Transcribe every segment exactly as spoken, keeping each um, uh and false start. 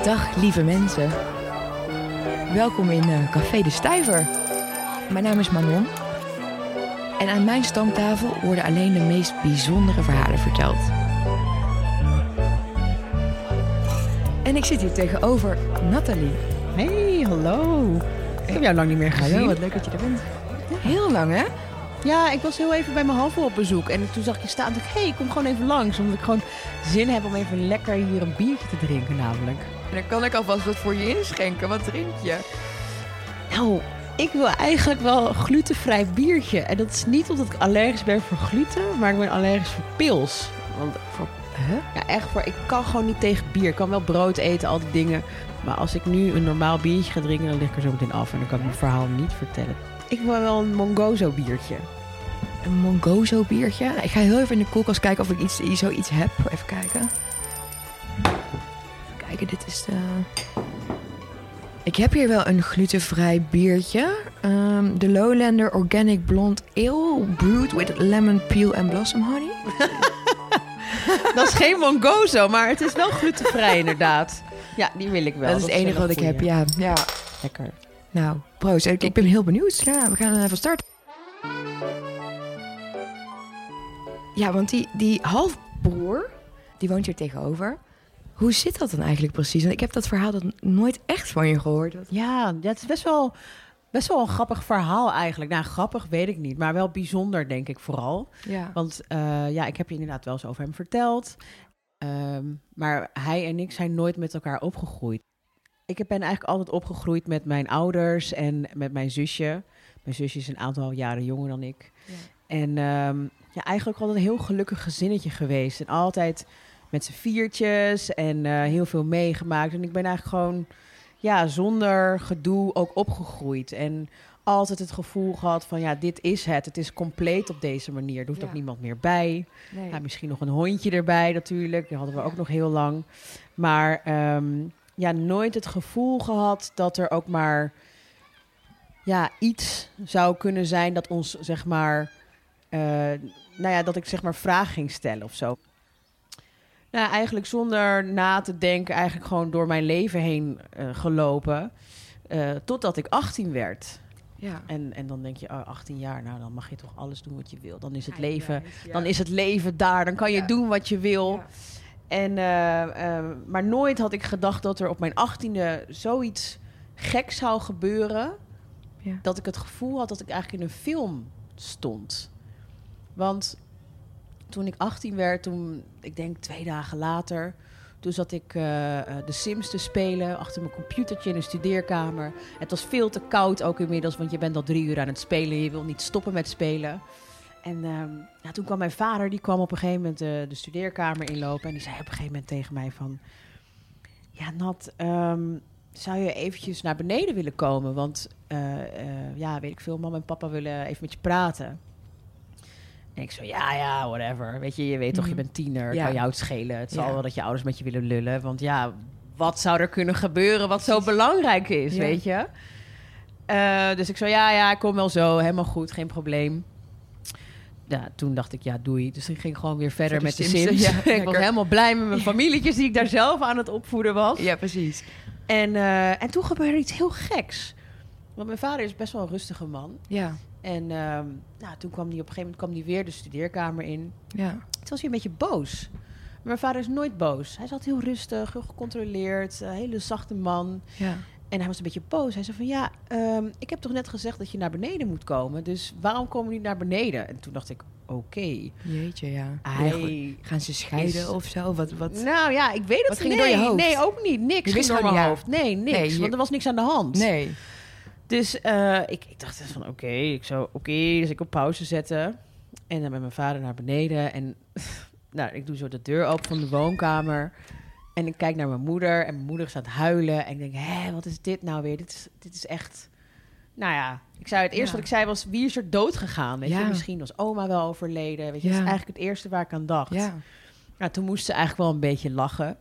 Dag lieve mensen. Welkom in uh, Café de Stuyver. Mijn naam is Manon. En aan mijn stamtafel worden alleen de meest bijzondere verhalen verteld. En ik zit hier tegenover Nathalie. Hey, hallo. Ik heb jou lang niet meer gezien. Hallo, wat leuk dat je er bent. Heel lang, hè? Ja, ik was heel even bij mijn halve op bezoek. En toen zag ik je staan en dacht ik, hé, hey, kom gewoon even langs. Omdat ik gewoon zin heb om even lekker hier een biertje te drinken namelijk. En dan kan ik alvast wat voor je inschenken. Wat drink je? Nou, ik wil eigenlijk wel een glutenvrij biertje. En dat is niet omdat ik allergisch ben voor gluten, maar ik ben allergisch voor pils. Want voor, huh? ja, echt voor, ik kan gewoon niet tegen bier. Ik kan wel brood eten, al die dingen. Maar als ik nu een normaal biertje ga drinken, dan lig ik er zo meteen af. En dan kan ik mijn verhaal niet vertellen. Ik wil wel een Mongozo biertje. Een Mongozo biertje? Ik ga heel even in de koelkast kijken of ik iets, zoiets heb. Even kijken. Even kijken, dit is de... Ik heb hier wel een glutenvrij biertje. Um, de Lowlander Organic Blonde Ale brewed with lemon peel en blossom honey. Dat is geen Mongozo, maar het is wel glutenvrij inderdaad. Ja, die wil ik wel. Dat is het enige wat ik heb, ja. ja. Lekker. Nou, proost. Ik, ik ben heel benieuwd. Ja, we gaan even starten. Ja, want die, die halfbroer, die woont hier tegenover. Hoe zit dat dan eigenlijk precies? Want ik heb dat verhaal dat nooit echt van je gehoord. Ja, het is best wel, best wel een grappig verhaal eigenlijk. Nou, grappig weet ik niet, maar wel bijzonder denk ik vooral. Ja. Want uh, ja, ik heb je inderdaad wel eens over hem verteld. Um, maar hij en ik zijn nooit met elkaar opgegroeid. Ik ben eigenlijk altijd opgegroeid met mijn ouders en met mijn zusje. Mijn zusje is een aantal jaren jonger dan ik. Ja. En um, ja, eigenlijk altijd een heel gelukkig gezinnetje geweest. En altijd met z'n viertjes en uh, heel veel meegemaakt. En ik ben eigenlijk gewoon ja, zonder gedoe ook opgegroeid. En altijd het gevoel gehad van ja, dit is het. Het is compleet op deze manier. Er hoeft ja. ook niemand meer bij. Nee. Ja, misschien nog een hondje erbij natuurlijk. Die hadden we ja. ook nog heel lang. Maar um, ja, nooit het gevoel gehad dat er ook maar ja, iets zou kunnen zijn dat ons zeg maar... Uh, nou ja, dat ik zeg maar vraag ging stellen of zo. Nou, eigenlijk zonder na te denken, eigenlijk gewoon door mijn leven heen uh, gelopen. Uh, totdat ik achttien werd. Ja. En, en dan denk je, oh, achttien jaar, nou dan mag je toch alles doen wat je wil. Dan is het, leven, ja. dan is het leven daar, dan kan je ja. doen wat je wil. Ja. En, uh, uh, maar nooit had ik gedacht dat er op mijn achttiende zoiets geks zou gebeuren. Ja. Dat ik het gevoel had dat ik eigenlijk in een film stond. Want toen ik achttien werd, toen, ik denk twee dagen later... toen zat ik uh, de Sims te spelen achter mijn computertje in een studeerkamer. Het was veel te koud ook inmiddels, want je bent al drie uur aan het spelen. Je wil niet stoppen met spelen. En uh, ja, toen kwam mijn vader, die kwam op een gegeven moment uh, de studeerkamer inlopen... en die zei op een gegeven moment tegen mij van... Ja, Nat, um, zou je eventjes naar beneden willen komen? Want, uh, uh, ja, weet ik veel, mama en papa willen even met je praten... En ik zo, ja, ja, whatever. Weet je, je weet toch, mm. je bent tiener. Ja. Kan jou het schelen. Het zal ja. wel dat je ouders met je willen lullen. Want ja, wat zou er kunnen gebeuren wat zo belangrijk is, ja. weet je? Uh, dus ik zo, ja, ja, ik kom wel zo. Helemaal goed, geen probleem. Ja, toen dacht ik, ja, doei. Dus ik ging gewoon weer verder de met Sims, de Sims. Ja, ik was helemaal blij met mijn familietjes die ik daar zelf aan het opvoeden was. Ja, precies. En, uh, en toen gebeurde iets heel geks. Want mijn vader is best wel een rustige man. Ja. En uh, nou, toen kwam hij op een gegeven moment kwam hij weer de studeerkamer in. Ja. Toen was hij een beetje boos. Maar mijn vader is nooit boos. Hij zat heel rustig, heel gecontroleerd. Een hele zachte man. Ja. En hij was een beetje boos. Hij zei van ja, um, ik heb toch net gezegd dat je naar beneden moet komen. Dus waarom komen we niet naar beneden? En toen dacht ik, oké. Okay. Jeetje, ja. Hij gaan ze scheiden is... of zo? Wat, wat... Nou ja, ik weet het wat ging nee, door je hoofd? Nee, ook niet. Niks ging door mijn ja. hoofd. Nee, niks. Nee, je... Want er was niks aan de hand. Nee. Dus uh, ik, ik dacht van oké, okay, ik zou oké, okay, dus ik op pauze zetten. En dan met mijn vader naar beneden. En nou, ik doe zo de deur open van de woonkamer. En ik kijk naar mijn moeder. En mijn moeder staat huilen. En ik denk, hé, wat is dit nou weer? Dit is, dit is echt... Nou ja, ik zei het eerste ja. wat ik zei was, wie is er dood gegaan? Weet ja. je, misschien was oma wel overleden. Weet je, ja. dat is eigenlijk het eerste waar ik aan dacht. Ja. Nou, toen moest ze eigenlijk wel een beetje lachen.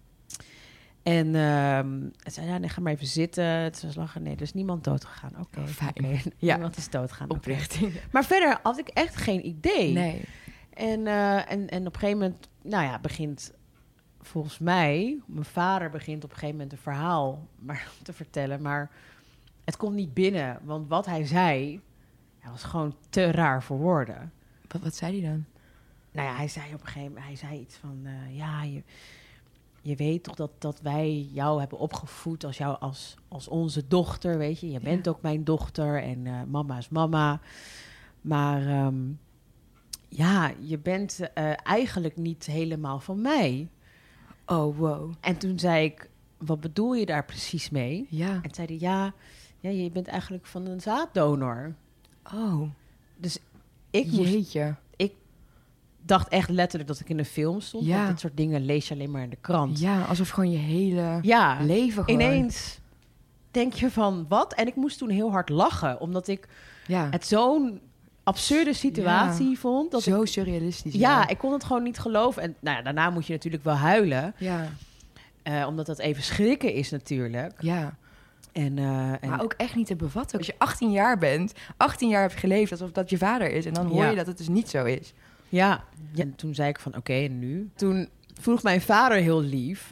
En uh, het zei, ja, nee, ga maar even zitten. Het was lachen. Nee, er is niemand dood gegaan. Oké, okay, fijn. Okay. Ja. Niemand is dood gegaan. Oprecht. Okay. Maar verder had ik echt geen idee. Nee. En, uh, en, en op een gegeven moment, nou ja, begint volgens mij, mijn vader begint op een gegeven moment een verhaal maar, te vertellen, maar het komt niet binnen. Want wat hij zei, hij was gewoon te raar voor woorden. Wat, wat zei hij dan? Nou ja, hij zei op een gegeven moment, hij zei iets van, uh, ja, je, je weet toch dat, dat wij jou hebben opgevoed als jou als, als onze dochter, weet je. Je bent ja. ook mijn dochter en uh, mama is mama. Maar um, ja, je bent uh, eigenlijk niet helemaal van mij. Oh, wow. En toen zei ik, wat bedoel je daar precies mee? Ja. En zei hij, ja, ja, je bent eigenlijk van een zaaddonor. Oh. Dus ik Jeetje. moest... Ik dacht echt letterlijk dat ik in een film stond. Ja. Want dit soort dingen lees je alleen maar in de krant. Ja, alsof gewoon je hele ja, leven gewoon... ineens denk je van, wat? En ik moest toen heel hard lachen. Omdat ik ja. het zo'n absurde situatie ja. vond. Dat Zo ik, surrealistisch. Ja, ja, ik kon het gewoon niet geloven. En nou ja, daarna moet je natuurlijk wel huilen. Ja. Uh, omdat dat even schrikken is natuurlijk. Ja. En, uh, en... Maar ook echt niet te bevatten. Als je achttien jaar bent, achttien jaar hebt geleefd alsof dat je vader is. En dan hoor ja. je dat het dus niet zo is. Ja. ja. En toen zei ik van, oké, okay, en nu? Toen vroeg mijn vader heel lief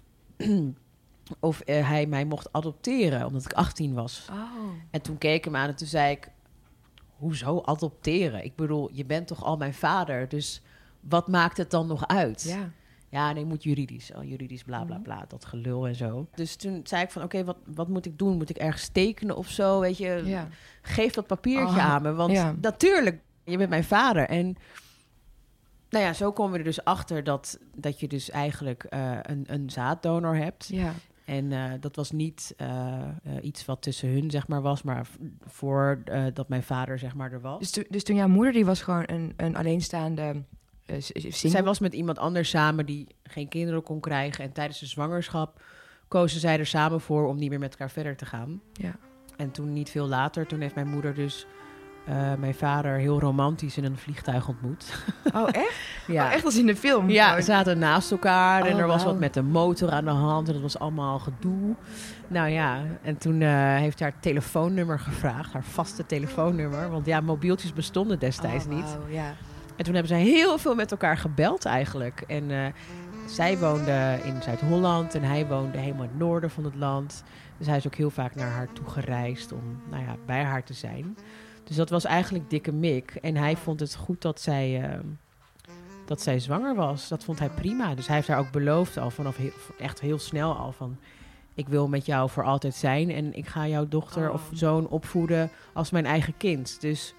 of uh, hij mij mocht adopteren, omdat ik achttien was. Oh. En toen keek ik hem aan en toen zei ik, hoezo adopteren? Ik bedoel, je bent toch al mijn vader, dus wat maakt het dan nog uit? Ja. Ja, nee, moet juridisch. Oh, juridisch, bla, bla, bla. Dat gelul en zo. Dus toen zei ik van, oké, okay, wat, wat moet ik doen? Moet ik ergens tekenen of zo? Weet je, ja. geef dat papiertje oh, aan me. Want ja. natuurlijk, je bent mijn vader. En nou ja, zo komen we er dus achter dat, dat je dus eigenlijk uh, een, een zaaddonor hebt. Ja. En uh, dat was niet uh, uh, iets wat tussen hun, zeg maar, was, maar v- voor uh, dat mijn vader, zeg maar, er was. Dus, to, dus toen jouw moeder, die was gewoon een, een alleenstaande... Uh, zij was met iemand anders samen die geen kinderen kon krijgen. En tijdens de zwangerschap kozen zij er samen voor om niet meer met elkaar verder te gaan. Ja. En toen niet veel later, toen heeft mijn moeder dus uh, mijn vader heel romantisch in een vliegtuig ontmoet. Oh, echt? Ja. Oh, echt als in de film? Ja, oh. ze zaten naast elkaar oh, en er was wow. wat met de motor aan de hand. En dat was allemaal gedoe. Nou ja, en toen uh, heeft haar telefoonnummer gevraagd. Haar vaste telefoonnummer. Want ja, mobieltjes bestonden destijds oh, niet. Wow, ja. En toen hebben zij heel veel met elkaar gebeld eigenlijk. En uh, zij woonde in Zuid-Holland en hij woonde helemaal in het noorden van het land. Dus hij is ook heel vaak naar haar toe gereisd om nou ja, bij haar te zijn. Dus dat was eigenlijk dikke mik. En hij vond het goed dat zij, uh, dat zij zwanger was. Dat vond hij prima. Dus hij heeft haar ook beloofd al vanaf heel, echt heel snel al van... ik wil met jou voor altijd zijn en ik ga jouw dochter oh. of zoon opvoeden als mijn eigen kind. Dus...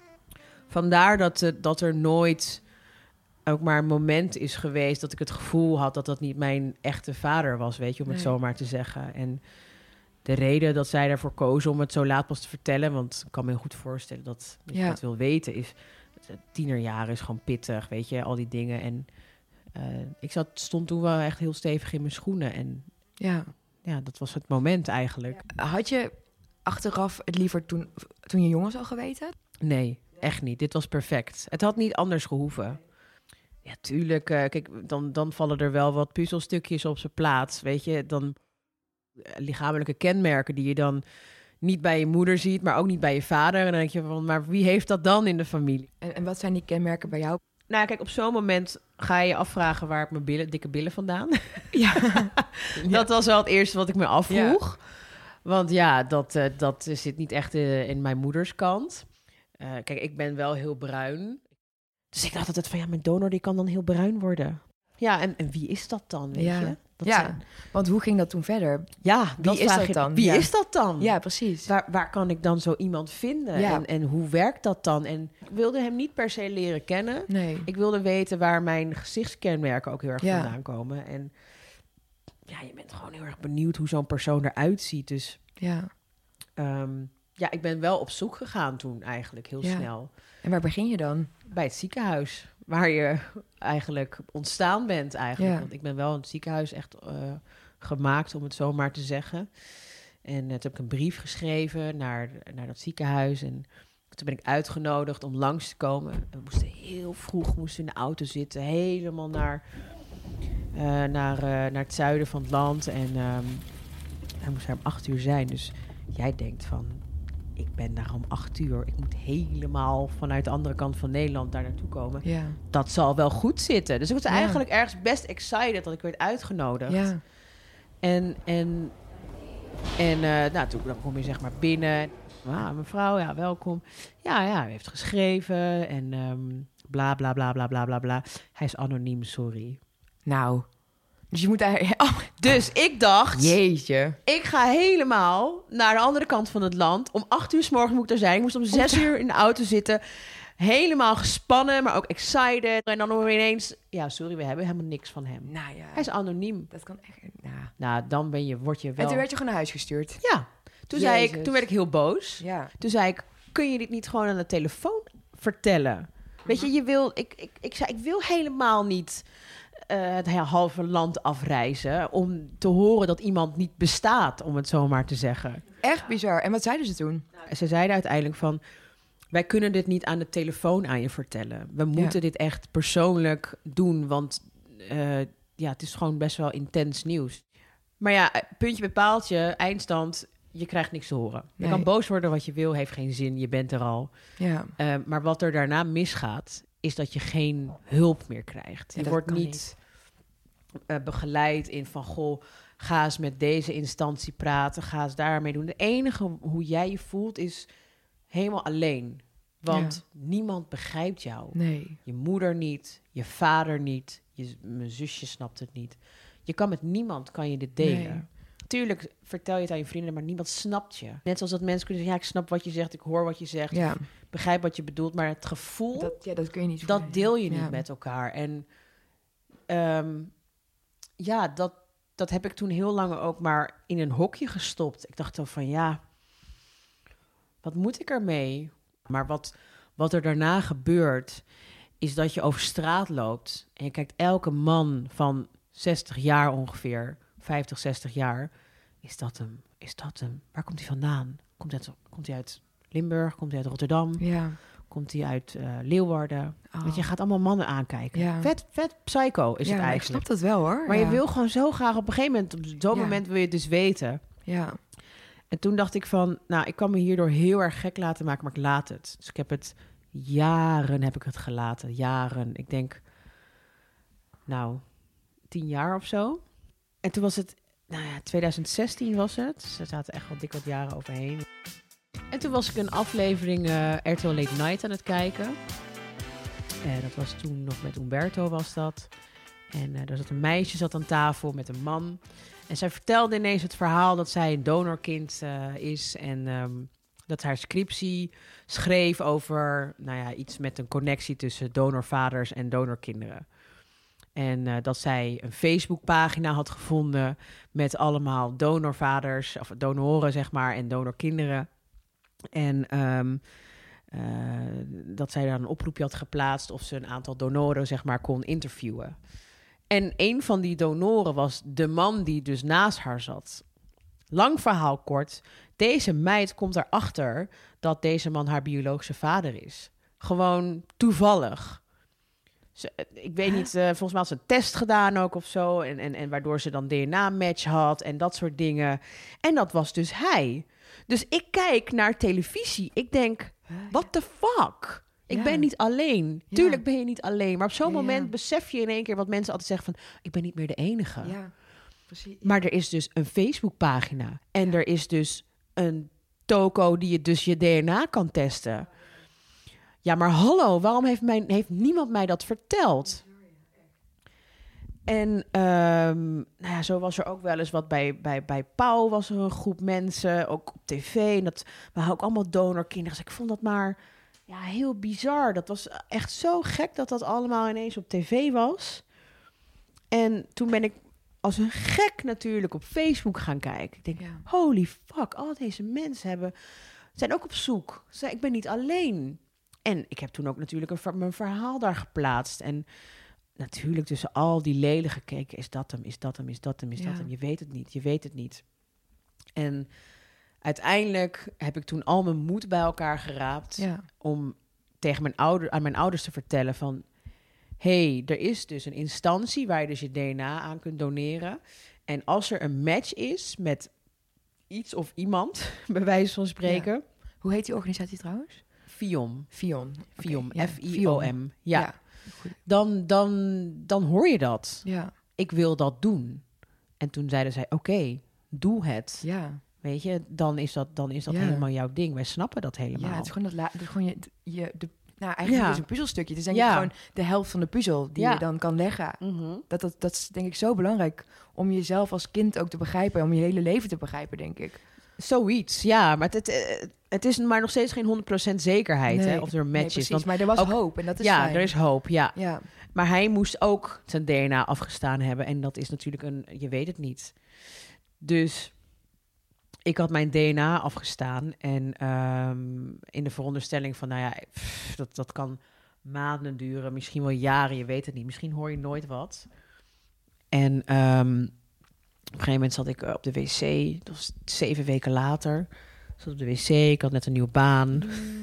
vandaar dat, uh, dat er nooit ook maar een moment is geweest... dat ik het gevoel had dat dat niet mijn echte vader was, weet je, om nee. het zo maar te zeggen. En de reden dat zij daarvoor kozen om het zo laat pas te vertellen... want ik kan me heel goed voorstellen dat, dat ja. je dat wil weten... is tienerjaren is gewoon pittig, weet je, al die dingen. En uh, ik zat, stond toen wel echt heel stevig in mijn schoenen. En ja, ja dat was het moment eigenlijk. Had je achteraf het liever toen, toen je jong was al geweten? Nee. Echt niet. Dit was perfect. Het had niet anders gehoeven. Ja, tuurlijk. Uh, kijk, dan, dan vallen er wel wat puzzelstukjes op zijn plaats. Weet je, dan uh, lichamelijke kenmerken die je dan niet bij je moeder ziet, maar ook niet bij je vader. En dan denk je van, maar wie heeft dat dan in de familie? En, en wat zijn die kenmerken bij jou? Nou, kijk, op zo'n moment ga je je afvragen waar ik mijn billen, dikke billen vandaan. Ja. Dat was wel het eerste wat ik me afvroeg. Ja. Want ja, dat, uh, dat zit niet echt uh, in mijn moeders kant. Uh, kijk, ik ben wel heel bruin. Dus ik dacht altijd van, ja, mijn donor die kan dan heel bruin worden. Ja, en, en wie is dat dan, weet ja. je? Dat ja, zijn... want hoe ging dat toen verder? Ja, wie is dat dan? Wie ja. is dat dan? Ja, precies. Waar, waar kan ik dan zo iemand vinden? Ja. En, en hoe werkt dat dan? En ik wilde hem niet per se leren kennen. Nee. Ik wilde weten waar mijn gezichtskenmerken ook heel erg ja. vandaan komen. En ja, je bent gewoon heel erg benieuwd hoe zo'n persoon eruit ziet. Dus ja, um, ja, ik ben wel op zoek gegaan toen eigenlijk, heel ja. snel. En waar begin je dan? Bij het ziekenhuis, waar je eigenlijk ontstaan bent eigenlijk. Ja. Want ik ben wel in het ziekenhuis echt uh, gemaakt, om het zo maar te zeggen. En uh, toen heb ik een brief geschreven naar, naar dat ziekenhuis. En toen ben ik uitgenodigd om langs te komen. En we moesten heel vroeg moesten in de auto zitten, helemaal naar, uh, naar, uh, naar het zuiden van het land. En um, hij moest er om acht uur zijn. Dus jij denkt van, ik ben daar om acht uur. Ik moet helemaal vanuit de andere kant van Nederland daar naartoe komen. Ja. Dat zal wel goed zitten. Dus ik was Ja. eigenlijk ergens best excited dat ik werd uitgenodigd. Ja. En, en, en uh, nou, toen dan kom je zeg maar binnen. Ah, mevrouw, ja, welkom. Ja, ja, hij heeft geschreven en um, bla, bla, bla, bla, bla, bla, bla. Hij is anoniem, sorry. Nou, dus je moet daar... Oh. Dus ik dacht... Jeetje. Ik ga helemaal naar de andere kant van het land. Om acht uur 's morgens moet ik er zijn. Ik moest om zes uur in de auto zitten. Helemaal gespannen, maar ook excited. En dan hoor we ineens... Ja, sorry, we hebben helemaal niks van hem. Nou ja. Hij is anoniem. Dat kan echt... Nou, nou dan ben je, word je wel... En toen werd je gewoon naar huis gestuurd. Ja. Toen, zei ik, toen werd ik heel boos. Ja. Toen zei ik, kun je dit niet gewoon aan de telefoon vertellen? Weet je, je wil... Ik, ik, ik zei, ik wil helemaal niet... Uh, het halve land afreizen om te horen dat iemand niet bestaat, om het zo maar te zeggen. Echt bizar. En wat zeiden ze toen? Nou, ze zeiden uiteindelijk van, wij kunnen dit niet aan de telefoon aan je vertellen. We moeten ja. dit echt persoonlijk doen, want uh, ja, het is gewoon best wel intens nieuws. Maar ja, puntje bij paaltje, eindstand, je krijgt niks te horen. Je nee. kan boos worden wat je wil, heeft geen zin, je bent er al. Ja. Uh, maar wat er daarna misgaat, is dat je geen hulp meer krijgt. Ja, je wordt niet, niet. Uh, begeleid in van... goh, ga eens met deze instantie praten, ga eens daarmee doen. De enige hoe jij je voelt is helemaal alleen. Want ja. niemand begrijpt jou. Nee. Je moeder niet, je vader niet, je, mijn zusje snapt het niet. Je kan met niemand kan je dit delen. Nee. Tuurlijk vertel je het aan je vrienden, maar niemand snapt je. Net zoals dat mensen kunnen zeggen, ja, ik snap wat je zegt, ik hoor wat je zegt, ja. begrijp wat je bedoelt, maar het gevoel, dat, ja, dat kun je niet. Dat deel je niet ja. met elkaar. En um, ja, dat, dat heb ik toen heel lang ook maar in een hokje gestopt. Ik dacht dan van, ja, wat moet ik ermee? Maar wat, wat er daarna gebeurt, is dat je over straat loopt en je kijkt elke man van zestig jaar ongeveer, vijftig, zestig jaar. Is dat hem? Is dat hem? Waar komt hij vandaan? Komt hij uit, komt hij uit Limburg? Komt hij uit Rotterdam? Ja. Komt hij uit uh, Leeuwarden? Oh. Want je gaat allemaal mannen aankijken. Ja. Vet, vet psycho is ja, het eigenlijk. Ik snap dat wel hoor. Maar ja. je wil gewoon zo graag op een gegeven moment, op zo'n ja. moment wil je het dus weten. Ja. En toen dacht ik van, nou, ik kan me hierdoor heel erg gek laten maken, maar ik laat het. Dus ik heb het, jaren heb ik het gelaten. Jaren. Ik denk, nou, tien jaar of zo. En toen was het, nou ja, twintig zestien was het. Dus er zaten echt wel dik wat jaren overheen. En toen was ik een aflevering uh, R T L Late Night aan het kijken. Uh, dat was toen nog met Umberto was dat. En uh, er zat een meisje zat aan tafel met een man. En zij vertelde ineens het verhaal dat zij een donorkind uh, is. En um, dat haar scriptie schreef over nou ja, iets met een connectie tussen donorvaders en donorkinderen. En uh, dat zij een Facebookpagina had gevonden met allemaal donorvaders, of donoren zeg maar, en donorkinderen. En um, uh, dat zij daar een oproepje had geplaatst of ze een aantal donoren zeg maar kon interviewen. En een van die donoren was de man die dus naast haar zat. Lang verhaal kort, deze meid komt erachter dat deze man haar biologische vader is. Gewoon toevallig. Ze, ik weet niet, uh, volgens mij had ze een test gedaan ook of zo. En, en, en waardoor ze dan D N A-match had en dat soort dingen. En dat was dus hij. Dus ik kijk naar televisie. Ik denk, what the fuck? Ik ja. ben niet alleen. Ja. Tuurlijk ben je niet alleen. Maar op zo'n ja, moment ja. besef je in één keer wat mensen altijd zeggen van, ik ben niet meer de enige. Ja, precies. Maar er is dus een Facebookpagina. En ja. er is dus een toko die je dus je D N A kan testen. Ja, maar hallo, waarom heeft, mijn, heeft niemand mij dat verteld? En um, nou ja, zo was er ook wel eens wat bij, bij, bij Pauw was er een groep mensen, ook op tv. En dat waren ook allemaal donorkinderen. Dus ik vond dat maar ja, heel bizar. Dat was echt zo gek dat dat allemaal ineens op tv was. En toen ben ik als een gek natuurlijk op Facebook gaan kijken. Ik denk, ja. holy fuck, al deze mensen hebben, zijn ook op zoek. Ze, ik ben niet alleen. En ik heb toen ook natuurlijk een, mijn verhaal daar geplaatst. En natuurlijk tussen al die leden gekeken. Is dat hem, is dat hem, is dat hem, is ja. dat hem. Je weet het niet, je weet het niet. En uiteindelijk heb ik toen al mijn moed bij elkaar geraapt. Ja. Om tegen mijn ouder, aan mijn ouders te vertellen van, hey, er is dus een instantie waar je dus je D N A aan kunt doneren. En als er een match is met iets of iemand, bij wijze van spreken. Ja. Hoe heet die organisatie trouwens? Fiom. Fion. Fiom. Okay, ja. F I O M. Ja. Ja. Dan, dan, dan hoor je dat. Ja. Ik wil dat doen. En toen zeiden zij, oké, okay, doe het. Ja. Weet je, dan is dat, dan is dat Ja. helemaal jouw ding. Wij snappen dat helemaal. Ja, het is gewoon, dat la- het is gewoon je, je de, nou eigenlijk Ja. is een puzzelstukje. Het is denk Ja. ik gewoon de helft van de puzzel die Ja. je dan kan leggen. Mhm. Dat, dat, dat is denk ik zo belangrijk om jezelf als kind ook te begrijpen. Om je hele leven te begrijpen, denk ik. Zoiets, ja. Maar het, het, het is maar nog steeds geen honderd procent zekerheid Nee, hè, of er een nee, match precies, is. Want maar er was ook- hoop en dat is ja, fijn. er is hoop, ja. Ja, Maar hij moest ook zijn D N A afgestaan hebben. En dat is natuurlijk een... Je weet het niet. Dus ik had mijn D N A afgestaan. En ehm, in de veronderstelling van... Nou ja, pff, dat, dat kan maanden duren. Misschien wel jaren. Je weet het niet. Misschien hoor je nooit wat. En ehm, op een gegeven moment zat ik eh, op de wc. Dat was zeven weken later. Ik zat op de wc. Ik had net een nieuwe baan.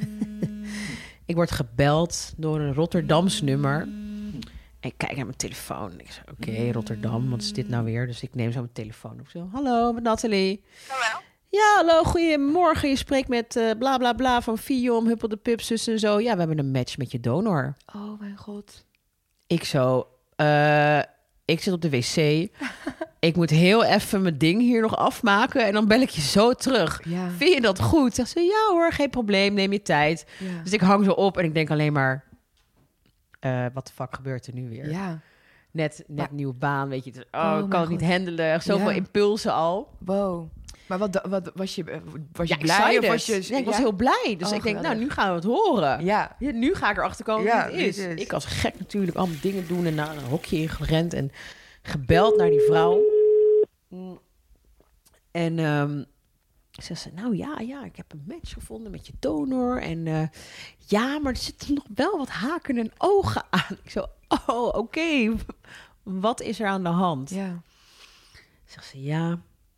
Ik word gebeld door een Rotterdams nummer. En ik kijk naar mijn telefoon. Ik zeg, oké, Rotterdam, wat is dit nou weer? Dus ik neem zo mijn telefoon op. Zo, hallo, met Nathalie. Hallo? Ja, hallo, goedemorgen. Je spreekt met uh, bla bla bla van Fiom, Huppel de Pup, zus en zo. Ja, we hebben een match met je donor. oh mijn god. Ik zo, uh, ik zit op de wc. Ik moet heel even mijn ding hier nog afmaken en dan bel ik je zo terug. Ja. Vind je dat goed? Zegt ze, ja hoor, geen probleem, neem je tijd. Ja. Dus ik hang zo op en ik denk alleen maar... Uh, wat de fuck gebeurt er nu weer? ja. Net, net Maar- nieuwe baan, weet je. Dus, oh, Oh, ik kan mijn het niet God. handelen. Zoveel Ja. impulsen al. Wow. Maar wat, wat was je, was je Ja, blij? excited. Of was je, Ja, ik was ja? heel blij. Dus Oh, ik denk, nou, geweldig. nu gaan we het horen. Ja. Ja, nu ga ik erachter komen Ja, wie het is. wie het is. Ik als gek natuurlijk allemaal dingen doen en naar een hokje ingerend en gebeld naar die vrouw. Mm. En um, zegt ze, nou ja, ja, ik heb een match gevonden met je donor. En uh, ja, maar er zitten nog wel wat haken en ogen aan. Ik zo, oh, oké. Okay. Wat is er aan de hand? Ja. Zegt ze, ja,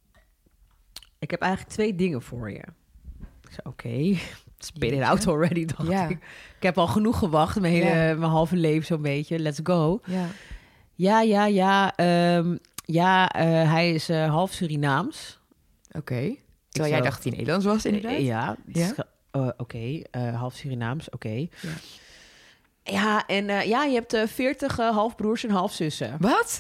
ik heb eigenlijk twee dingen voor je. Ik zei, oké, okay. Spit it out already, dacht Ja. ik. Ik heb al genoeg gewacht, mijn, hele, Ja. mijn halve leven zo'n beetje. Let's go. Ja. Ja, ja, ja. Um, ja, uh, hij is uh, half Surinaams. Oké. Okay. Terwijl jij zo, dacht dat hij Nederlands was, inderdaad? Uh, ja. Ja? Uh, oké, okay. uh, half Surinaams, oké. Okay. Ja. Ja, en uh, ja, je hebt uh, veertig uh, halfbroers en halfzussen. Wat?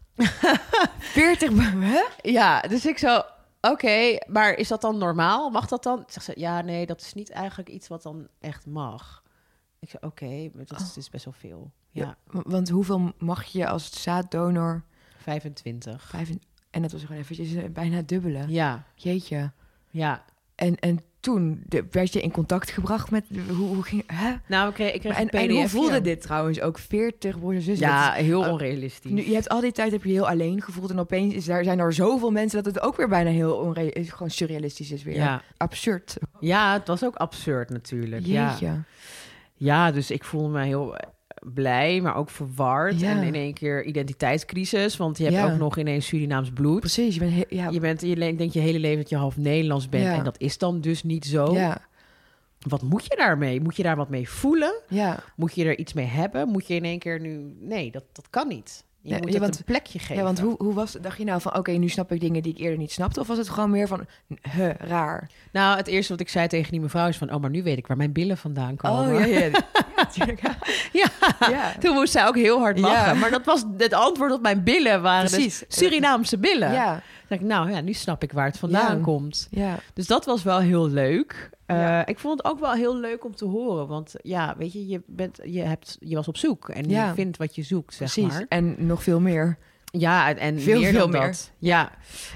veertig? Hè? Ja, dus ik zo... Oké, okay, maar is dat dan normaal? Mag dat dan? Zegt ze, ja, nee, dat is niet eigenlijk iets wat dan echt mag. Ik zei, oké, okay, maar dat is, oh. is best wel veel. Ja. ja. Want hoeveel mag je als zaaddonor? vijfentwintig. Vijf, en dat was gewoon eventjes uh, bijna het dubbele. Ja. Jeetje. Ja. En, en toen de, werd je in contact gebracht met... Hoe, hoe ging... Hè? Nou, ik kreeg, ik kreeg maar, een en, P D F. En hoe voelde dit trouwens? Ook veertig broers en zussen? Ja, is, heel uh, onrealistisch. Nu, je hebt al die tijd heb je heel alleen gevoeld. En opeens is daar, zijn er zoveel mensen dat het ook weer bijna heel onrealistisch... Gewoon surrealistisch is weer. Ja. Absurd. Ja, het was ook absurd natuurlijk. Jeetje. Ja. Ja, dus ik voelde me heel blij, maar ook verward. Ja. En in één keer identiteitscrisis, want je hebt ja. ook nog ineens Surinaams bloed. Precies, je bent... He- ja. Je bent, je denkt je hele leven dat je half Nederlands bent. Ja. En dat is dan dus niet zo. Ja. Wat moet je daarmee? Moet je daar wat mee voelen? Ja. Moet je er iets mee hebben? Moet je in één keer nu... Nee, dat, dat kan niet. Je Nee, moet ja, het want- een plekje geven. Ja, want hoe, hoe was het? Dacht je nou van, oké, okay, nu snap ik dingen die ik eerder niet snapte? Of was het gewoon meer van, huh, raar? Nou, het eerste wat ik zei tegen die mevrouw is van... oh, maar nu weet ik waar mijn billen vandaan komen. Oh, ja, ja. ja, natuurlijk. ja. Ja. Toen moest zij ook heel hard lachen. Ja. Maar dat was het antwoord op mijn billen waren Precies. dus Surinaamse billen. Ja. Dan denk ik, nou ja, nu snap ik waar het vandaan Ja. komt. Ja. Dus dat was wel heel leuk. Uh, Ja. Ik vond het ook wel heel leuk om te horen. Want ja, weet je, je, bent, je, hebt, je was op zoek. En Ja. je vindt wat je zoekt, zeg Precies. maar. En nog veel meer. Ja, en Veel, meer veel dan meer. dat. Ja.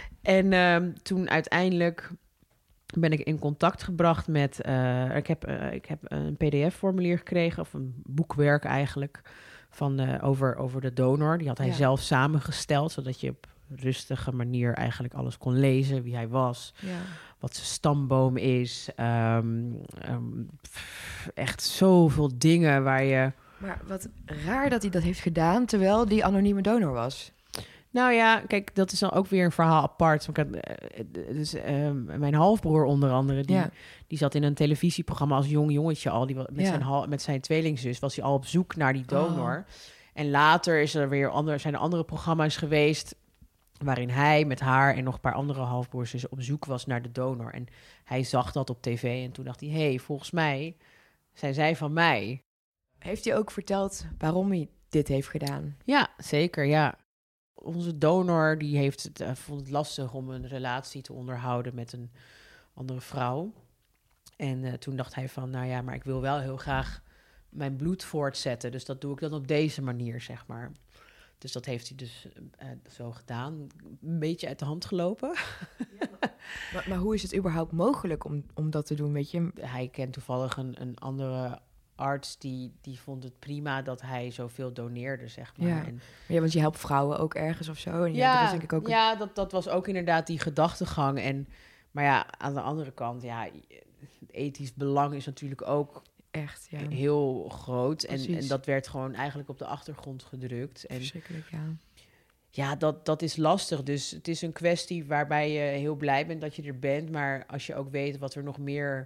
En um, toen uiteindelijk ben ik in contact gebracht met... Uh, ik, heb, uh, ik heb een P D F-formulier gekregen, of een boekwerk eigenlijk, van, uh, over, over de donor. Die had hij Ja. zelf samengesteld, zodat je op rustige manier eigenlijk alles kon lezen, wie hij was, Ja. wat zijn stamboom is. Um, um, pff, echt zoveel dingen waar je... Maar wat raar dat hij dat heeft gedaan, terwijl die anonieme donor was. Nou ja, kijk, dat is dan ook weer een verhaal apart. Want ik had, uh, dus, uh, mijn halfbroer onder andere, die, Ja. die zat in een televisieprogramma als jong jongetje al. Die, wa- met, Ja. zijn hal, met zijn tweelingzus was hij al op zoek naar die donor. Oh. En later is er weer ander, zijn er andere programma's geweest waarin hij met haar en nog een paar andere halfbroers dus op zoek was naar de donor. En hij zag dat op tv en toen dacht hij, hé, hey, volgens mij zijn zij van mij. Heeft hij ook verteld waarom hij dit heeft gedaan? Ja, zeker, ja. Onze donor die heeft het, uh, vond het lastig om een relatie te onderhouden met een andere vrouw. En uh, toen dacht hij van, nou ja, maar ik wil wel heel graag mijn bloed voortzetten. Dus dat doe ik dan op deze manier, zeg maar. Dus dat heeft hij dus uh, zo gedaan. Een beetje uit de hand gelopen. Ja, maar, maar, maar hoe is het überhaupt mogelijk om, om dat te doen, weet je? Hij kent toevallig een, een andere arts die, die vond het prima dat hij zoveel doneerde, zeg maar. Ja, en, ja want je helpt vrouwen ook ergens of zo. En ja, ja, dat was denk ik ook een... ja dat, dat was ook inderdaad die gedachtegang. En, maar ja, aan de andere kant, ja, het ethisch belang is natuurlijk ook echt ja. heel groot. En, Precies. en dat werd gewoon eigenlijk op de achtergrond gedrukt. En verschrikkelijk, ja. Ja, dat, dat is lastig. Dus het is een kwestie waarbij je heel blij bent dat je er bent. Maar als je ook weet wat er nog meer...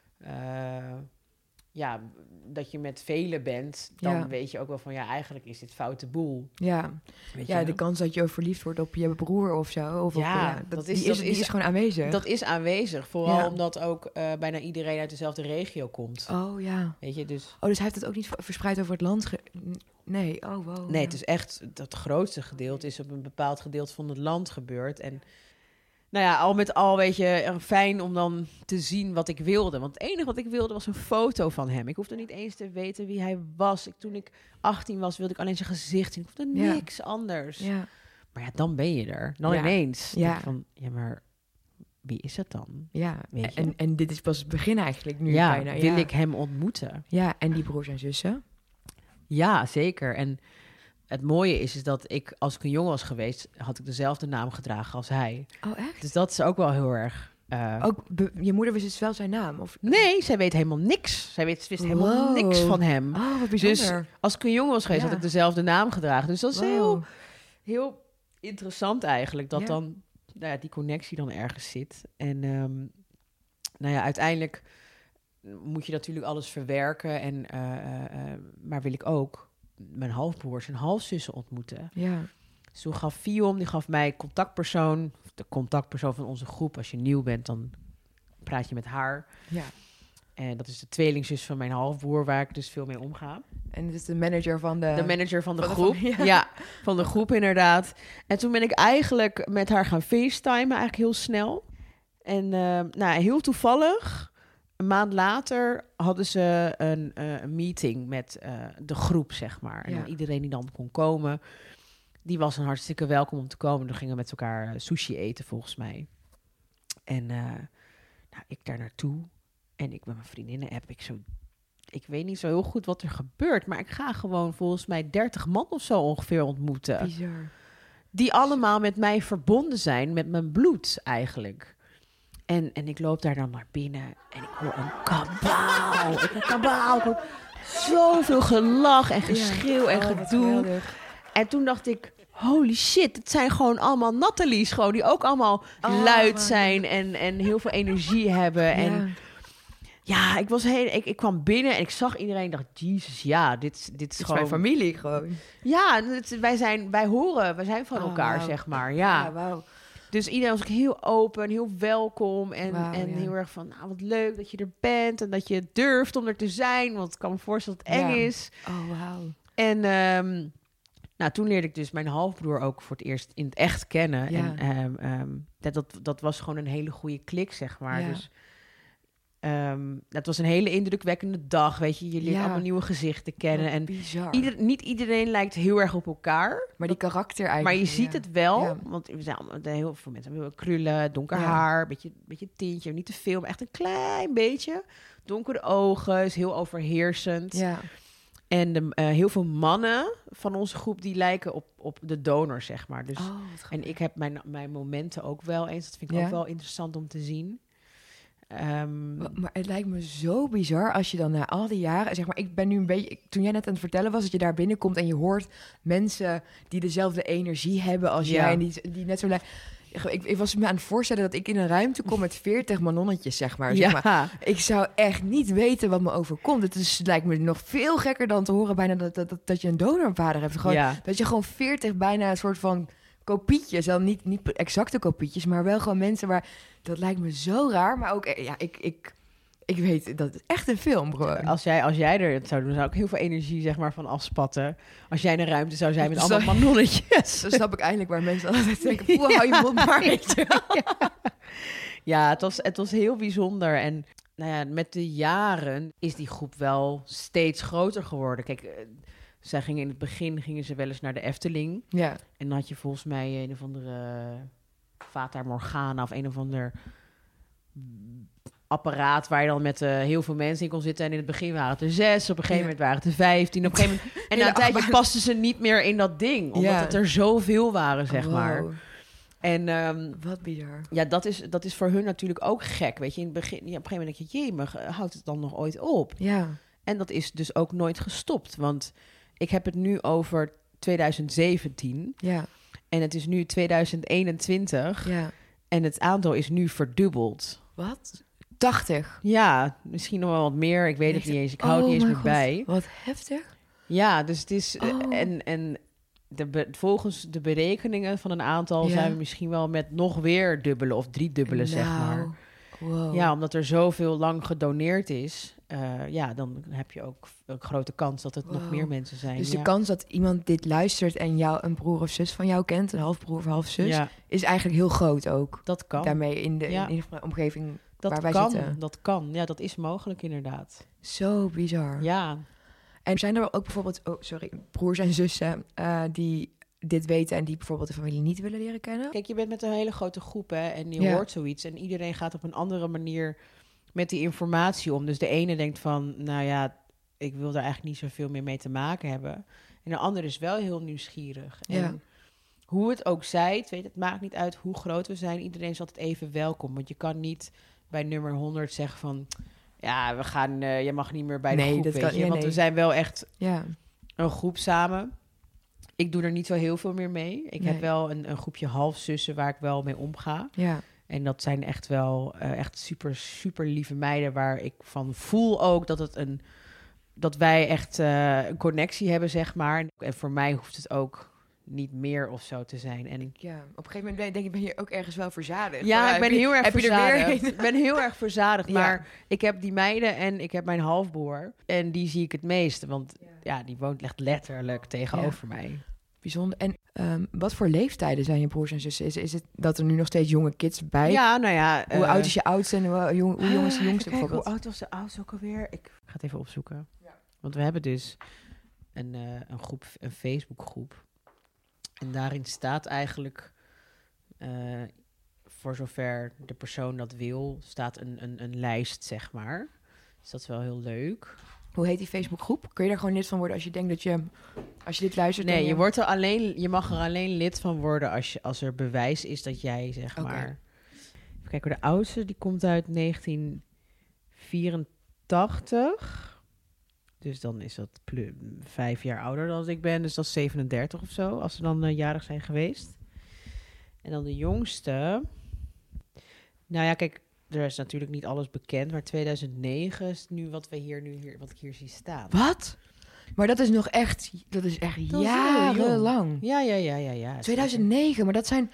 Uh, ja, dat je met velen bent... dan Ja. weet je ook wel van... ja, eigenlijk is dit foute boel. Ja, Weet ja je de wel? kans dat je ook verliefd wordt op je broer of zo. Of Ja, op, ja dat, dat die is- is, dat die is- is gewoon aanwezig. Dat is aanwezig. Vooral Ja. omdat ook uh, bijna iedereen uit dezelfde regio komt. Oh ja. Weet je, dus... Oh, dus hij heeft het ook niet verspreid over het land ge... Nee, oh wow. Nee, ja. het is echt... dat grootste gedeelte is op een bepaald gedeelte van het land gebeurd. En nou ja, al met al, weet je, fijn om dan te zien wat ik wilde. Want het enige wat ik wilde was een foto van hem. Ik hoefde niet eens te weten wie hij was. Ik, toen ik achttien was, wilde ik alleen zijn gezicht zien. Ik hoefde Ja. niks anders. Ja. Maar ja, dan ben je er. Dan Ja. ineens. Ja. Denk ik van, ja, maar wie is dat dan? Ja, Weet je? en, en dit is pas het begin eigenlijk nu ja, bijna. wil ja. ik hem ontmoeten? Ja, en die broers en zussen. Ja, zeker. En het mooie is, is dat ik, als ik een jongen was geweest, had ik dezelfde naam gedragen als hij. Oh, echt? Dus dat is ook wel heel erg... uh, Ook be- je moeder wist dus wel zijn naam? Of... Nee, zij weet helemaal niks. Zij weet, wist helemaal Wow. niks van hem. Oh, wat Dus bijzonder. als ik een jongen was geweest, Ja. had ik dezelfde naam gedragen. Dus dat is Wow. heel, heel interessant eigenlijk, dat Ja. dan nou ja, die connectie dan ergens zit. En um, nou ja, uiteindelijk moet je natuurlijk alles verwerken. En, uh, uh, uh, maar wil ik ook mijn halfbroers en halfzussen ontmoeten. Ja. Dus toen gaf Fion, die gaf mij contactpersoon, de contactpersoon van onze groep. Als je nieuw bent, dan praat je met haar. Ja. En dat is de tweelingzus van mijn halfbroer, waar ik dus veel mee omga. En dit is de manager van de... De manager van de van de groep. familie, ja. Ja, van de groep inderdaad. En toen ben ik eigenlijk met haar gaan facetimen, eigenlijk heel snel. En uh, nou, heel toevallig, een maand later hadden ze een, uh, een meeting met uh, de groep, zeg maar. En Ja. dan iedereen die dan kon komen, die was een hartstikke welkom om te komen. Dan gingen we met elkaar uh, sushi eten, volgens mij. En uh, nou, ik daar naartoe. En ik met mijn vriendinnen app, ik zo... Ik weet niet zo heel goed wat er gebeurt, maar ik ga gewoon volgens mij dertig man of zo ongeveer ontmoeten. Bizar. Die allemaal met mij verbonden zijn, met mijn bloed eigenlijk. En, en ik loop daar dan naar binnen en ik hoor een kabaal. Ik hoor kabaal. Ik hoor zoveel gelach en geschreeuw en Oh, wat gedoe. geweldig. En toen dacht ik, holy shit, het zijn gewoon allemaal Nathalie's gewoon, die ook allemaal Oh, luid man. zijn en, en heel veel energie hebben. En Ja. ja, ik, was heel, ik, ik kwam binnen en ik zag iedereen en dacht, jezus, ja, dit, dit is Het is gewoon... mijn familie gewoon. Ja, het- wij, zijn, wij horen, wij zijn van Oh, elkaar, wauw. zeg maar. Ja. Ja, wauw. Dus iedereen was ook heel open, heel welkom en, Wauw, en ja. heel erg van, nou, wat leuk dat je er bent en dat je durft om er te zijn, want ik kan me voorstellen dat het eng Ja. is. Oh, wauw. En ehm, nou, toen leerde ik dus mijn halfbroer ook voor het eerst in het echt kennen. Ja. En ehm, ehm, dat, dat, dat was gewoon een hele goede klik, zeg maar. Ja. Dus ehm, dat was een hele indrukwekkende dag, weet je. Je leert Ja. allemaal nieuwe gezichten kennen. Wat En bizar. ieder, niet iedereen lijkt heel erg op elkaar. Maar die karakter eigenlijk. Maar je ziet ja. het wel, Ja. want we zijn allemaal, heel veel mensen hebben krullen, donker Ja. haar, beetje, beetje tintje, niet te veel, maar echt een klein beetje. Donkere ogen, is heel overheersend. Ja. En de, eh, heel veel mannen van onze groep, die lijken op, op de donor, zeg maar. Dus, Oh, wat en ik heb mijn, mijn momenten ook wel eens, dat vind ik Ja. ook wel interessant om te zien. Ehm, Ma- Maar het lijkt me zo bizar als je dan na al die jaren, zeg maar, ik ben nu een beetje, ik- toen jij net aan het vertellen was, dat je daar binnenkomt en je hoort mensen die dezelfde energie hebben als Ja. jij en die, die net zo lijken. Ik, ik was me aan het voorstellen dat ik in een ruimte kom met veertig manonnetjes, zeg maar. Zeg maar. ja, Ik zou echt niet weten wat me overkomt. Het, is, het lijkt me nog veel gekker dan te horen bijna dat, dat, dat, dat je een donorvader hebt. Gewoon, ja. Dat je gewoon veertig bijna een soort van kopietjes. Dan niet, niet exacte kopietjes, maar wel gewoon mensen waar... Dat lijkt me zo raar, maar ook... Ja, ik, ik, ik weet, dat is echt een film gewoon. Als jij, als jij er het zou doen, zou ik heel veel energie zeg maar, van afspatten. Als jij in een ruimte zou zijn met Dus allemaal dan- manonnetjes. Dan snap ik eindelijk waar mensen altijd denken... Poeh, hou je mond maar, weet je wel. Ja, ja het, was, het was heel bijzonder. En nou ja, met de jaren is die groep wel steeds groter geworden. Kijk, eh, zij gingen in het begin gingen ze wel eens naar de Efteling. Ja, En dan had je volgens mij een of andere Fata Morgana of een of ander apparaat waar je dan met uh, heel veel mensen in kon zitten. En in het begin waren het er zes, op een gegeven Ja. moment waren het er vijftien. Op een gegeven moment, en na een tijdje pasten ze niet meer in dat ding, omdat Ja. het er zoveel waren, zeg Wow, maar. En um, wat bizar. ja, dat is, dat is voor hun natuurlijk ook gek, weet je. In het begin, ja, op een gegeven moment denk je, jee, maar houdt het dan nog ooit op? Ja, En dat is dus ook nooit gestopt, want ik heb het nu over twintig zeventien ja, en het is nu twintig eenentwintig ja. en het aantal is nu verdubbeld. Wat? tachtig. Ja, misschien nog wel wat meer. Ik weet het niet eens. Ik hou het Oh niet eens mijn meer God, bij. Wat heftig. Ja, dus het is... eh, Oh. En, en de be- volgens de berekeningen van een aantal... Ja. zijn we misschien wel met nog weer dubbele of driedubbele, zeg maar. Nou, wow. Ja, omdat er zoveel lang gedoneerd is... eh, ja, dan heb je ook een grote kans dat het nog Wow. meer mensen zijn. Dus ja. de kans dat iemand dit luistert en jou een broer of zus van jou kent, een halfbroer of halfzus, Ja, is eigenlijk heel groot ook. dat kan. Daarmee in de, Ja. in de omgeving Dat waar wij kan, zitten. dat kan. Ja, dat is mogelijk inderdaad. Zo bizar. Ja, En zijn er ook bijvoorbeeld, oh sorry, broers en zussen uh, die dit weten en die bijvoorbeeld de familie niet willen leren kennen? kijk, je bent met een hele grote groep, hè, en je Ja. hoort zoiets. En iedereen gaat op een andere manier met die informatie om. Dus de ene denkt van, nou ja, ik wil daar eigenlijk niet zoveel meer mee te maken hebben. En de andere is wel heel nieuwsgierig. Ja. En hoe het ook zijt, weet, het maakt niet uit hoe groot we zijn. Iedereen is altijd even welkom. Want je kan niet bij nummer honderd zeggen van, ja, we gaan, uh, je mag niet meer bij de Nee, groep, dat weet kan- je. ja, Want nee. we zijn wel echt Ja, een groep samen. Ik doe er niet zo heel veel meer mee. Ik Nee. heb wel een, een groepje halfzussen waar ik wel mee omga. ja, En dat zijn echt wel uh, echt super, super lieve meiden waar ik van voel ook dat het een dat wij echt uh, een connectie hebben, zeg maar. En voor mij hoeft het ook niet meer of zo te zijn. En ja. Op een gegeven moment denk ik, ben je ook ergens wel verzadigd. ja, Van, ik ben heb je- heel erg heb je er weer verzadigd. een? Ik ben heel erg verzadigd, Ja. maar ik heb die meiden en ik heb mijn halfbroer. En die zie ik het meeste, want Ja. ja, die woont echt letterlijk tegenover mij. Bijzonder. En um, wat voor leeftijden zijn je broers en zussen? Is, is het dat er nu nog steeds jonge kids bij? Ja, nou ja. Hoe uh, oud is je oudste en hoe, jong, hoe jong is de Ah, jongste even kijken, bijvoorbeeld? Hoe oud was de oudste ook alweer? Ik ga het even opzoeken. Ja. Want we hebben dus een, uh, een groep, een Facebookgroep. En daarin staat eigenlijk, uh, voor zover de persoon dat wil, staat een, een, een lijst, zeg maar. Dus dat is wel heel leuk. Hoe heet die Facebookgroep? Kun je daar gewoon lid van worden als je denkt dat je, als je dit luistert? Nee, en je, wordt er alleen, je mag er alleen lid van worden als, je, als er bewijs is dat jij, zeg Oké. maar... Even kijken, de oudste die komt uit negentien vierentachtig. Dus dan is dat plu- vijf jaar ouder dan ik ben. Dus dat is zevenendertig of zo, als ze dan uh, jarig zijn geweest. En dan de jongste... Nou ja, kijk, er is natuurlijk niet alles bekend, maar tweeduizend negen is nu wat we hier nu hier, wat ik hier zie staan. Wat? Maar dat is nog echt, dat is echt Dat is heel jong. jarenlang. Ja, ja, ja, ja, ja. tweeduizend negen, maar dat zijn...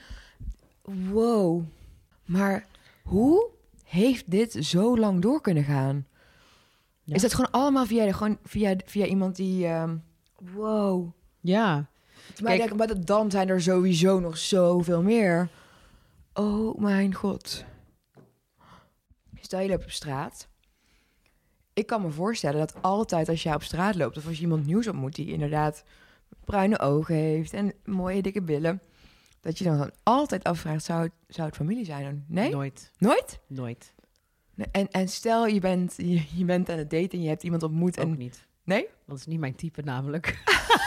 Wow. Maar hoe heeft dit zo lang door kunnen gaan? Ja. Is dat gewoon allemaal via, de, gewoon via, via iemand die... Um, wow. Ja. Maar, Kijk- denk, maar dan zijn er sowieso nog zoveel meer. Oh mijn god. Stel je loopt op straat. Ik kan me voorstellen dat altijd als jij op straat loopt... of als je iemand nieuws ontmoet die inderdaad bruine ogen heeft... en mooie dikke billen... dat je dan gewoon altijd afvraagt, zou het, zou het familie zijn? Nee? Nooit. Nooit? Nooit. Nee, En, en stel je bent, je, je bent aan het daten en je hebt iemand ontmoet en... Ook niet. Nee? Dat is niet mijn type namelijk.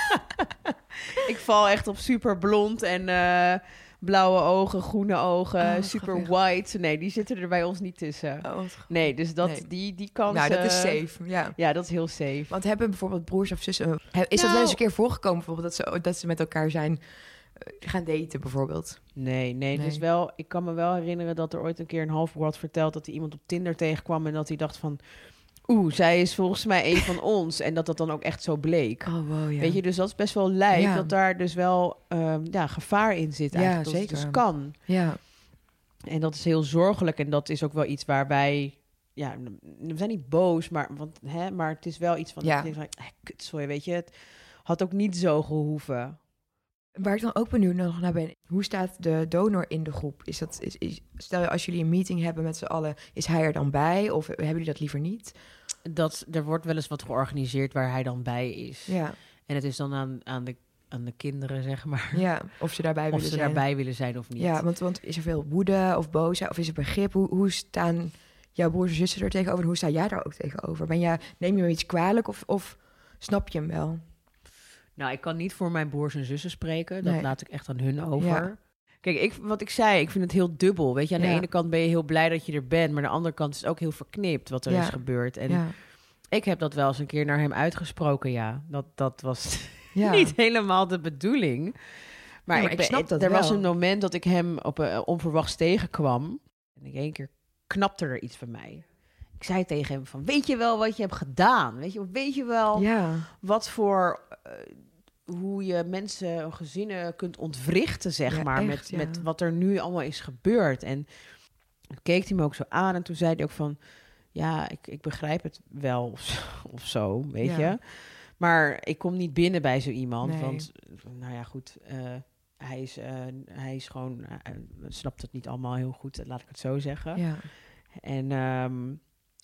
Ik val echt op super blond en uh, blauwe ogen, groene ogen, Oh, wat super grappig. white. Nee, die zitten er bij ons niet tussen. Oh, wat goed. Nee, dus dat, Nee. Die, die kans... Nou, dat is uh, safe, ja. Ja, dat is heel safe. Want hebben bijvoorbeeld broers of zussen... he- Is dat Nou- wel eens een keer voorgekomen bijvoorbeeld... dat ze, dat ze met elkaar zijn eh, gaan daten bijvoorbeeld? Nee, nee, Nee. dus wel... Ik kan me wel herinneren dat er ooit een keer een halfbroer had verteld... dat hij iemand op Tinder tegenkwam en dat hij dacht van... oeh, zij is volgens mij een van ons. En dat dat dan ook echt zo bleek. Oh, wow, ja. Weet je, dus dat is best wel lijp. Ja. Dat daar dus wel um, ja, gevaar in zit Ja, eigenlijk. Dat zeker. het dus kan. Ja, En dat is heel zorgelijk. En dat is ook wel iets waar wij... Ja, we zijn niet boos, maar, want, hè, maar het is wel iets van... Ja. Ik denk van, eh, kutzooi, weet je. Het had ook niet zo gehoeven. waar ik dan ook benieuwd nog naar ben. Hoe staat de donor in de groep? Is dat, is, is, stel je als jullie een meeting hebben met z'n allen, is hij er dan bij? Of hebben jullie dat liever niet? Dat, er wordt wel eens wat georganiseerd waar hij dan bij is. Ja, En het is dan aan, aan, de, aan de kinderen, zeg maar... ja. Of ze daarbij of willen ze zijn. daarbij willen zijn of niet. Ja, want, want is er veel woede of boosheid? Of is er begrip? Hoe, hoe staan jouw broers en zussen er tegenover? En hoe sta jij daar ook tegenover? Ben jij, neem je hem iets kwalijk of, of snap je hem wel? Nou, ik kan niet voor mijn broers en zussen spreken. Dat Nee. laat ik echt aan hun over. Ja. Kijk, ik, wat ik zei, ik vind het heel dubbel. Weet je, aan de Ja. ene kant ben je heel blij dat je er bent... maar aan de andere kant is het ook heel verknipt wat er Ja. is gebeurd. En ja. ik heb dat wel eens een keer naar hem uitgesproken, ja. Dat, dat was Ja. niet helemaal de bedoeling. Maar, Ja, maar ik, ik ben- snap dat er was wel. een moment dat ik hem op een onverwachts tegenkwam. En in één keer knapte er iets van mij. Ik zei tegen hem van, weet je wel wat je hebt gedaan? Weet je, weet je wel Ja. wat voor... eh, hoe je mensen, gezinnen kunt ontwrichten, zeg Ja, maar. echt, met, ja. met wat er nu allemaal is gebeurd. En toen keek hij me ook zo aan. En toen zei hij ook van... Ja, ik, ik begrijp het wel of zo, of zo weet Ja. je. Maar ik kom niet binnen bij zo iemand. Nee. Want, nou ja, goed... eh, hij, is, eh, hij is gewoon... eh, snapt het niet allemaal heel goed, laat ik het zo zeggen. Ja. En ehm,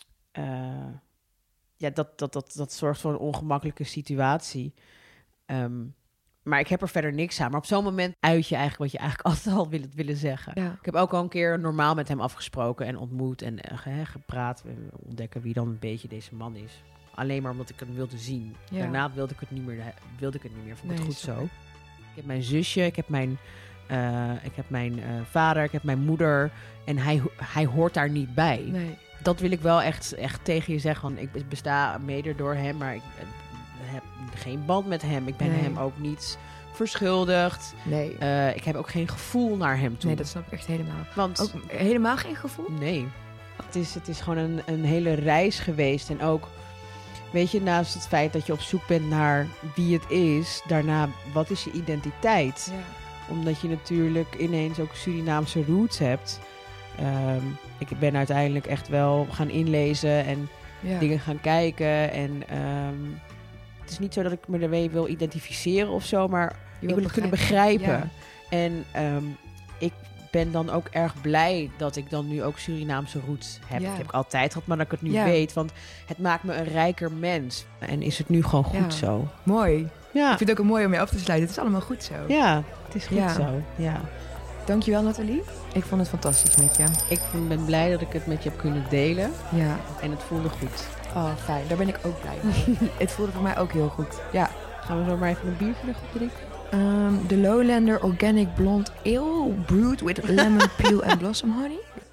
eh, ja, dat, dat, dat, dat zorgt voor een ongemakkelijke situatie. Ehm, maar ik heb er verder niks aan. Maar op zo'n moment uit je eigenlijk wat je eigenlijk altijd al wil, willen zeggen. Ja. Ik heb ook al een keer normaal met hem afgesproken en ontmoet en eh, ge- gepraat. We ontdekken wie dan een beetje deze man is. Alleen maar omdat ik hem wilde zien. Ja. Daarna wilde ik het niet meer. Wilde ik het niet meer. Vond ik Nee, het goed snap zo. ik. Ik heb mijn zusje, ik heb mijn, eh, ik heb mijn eh, vader, ik heb mijn moeder. En hij, ho- hij hoort daar niet bij. Nee. Dat wil ik wel echt, echt tegen je zeggen. Want ik besta mede door hem, maar ik eh, heb geen band met hem. Ik ben Nee. hem ook niet verschuldigd. Nee. Eh, ik heb ook geen gevoel naar hem toe. Nee, dat snap ik echt helemaal. Want Ook helemaal geen gevoel? nee, het is, het is gewoon een, een hele reis geweest. En ook, weet je, naast het feit dat je op zoek bent naar wie het is, daarna, wat is je identiteit? Ja. Omdat je natuurlijk ineens ook Surinaamse roots hebt. Ehm, ik ben uiteindelijk echt wel gaan inlezen en Ja. dingen gaan kijken. En ehm, het is niet zo dat ik me ermee wil identificeren of zo, maar Je ik wil wilt het kunnen begrijpen. En ehm, ik ben dan ook erg blij dat ik dan nu ook Surinaamse roots heb. Ja. Dat heb ik altijd gehad, maar dat ik het nu Ja. weet. Want het maakt me een rijker mens. En is het nu gewoon goed Ja. zo. Mooi. Ja. Ik vind het ook mooi om mee af te sluiten. Het is allemaal goed zo. Ja, het is goed Ja. zo. Ja. Dankjewel, Nathalie. Ik vond het fantastisch met je. Ik ben blij dat ik het met je heb kunnen delen. Ja. En het voelde goed. Oh, fijn. Daar ben ik ook blij mee. Het voelde voor mij ook heel goed. Ja. Gaan we zo maar even een biertje erop drinken? Um, de Lowlander Organic Blonde Ale brewed with lemon peel and blossom honey.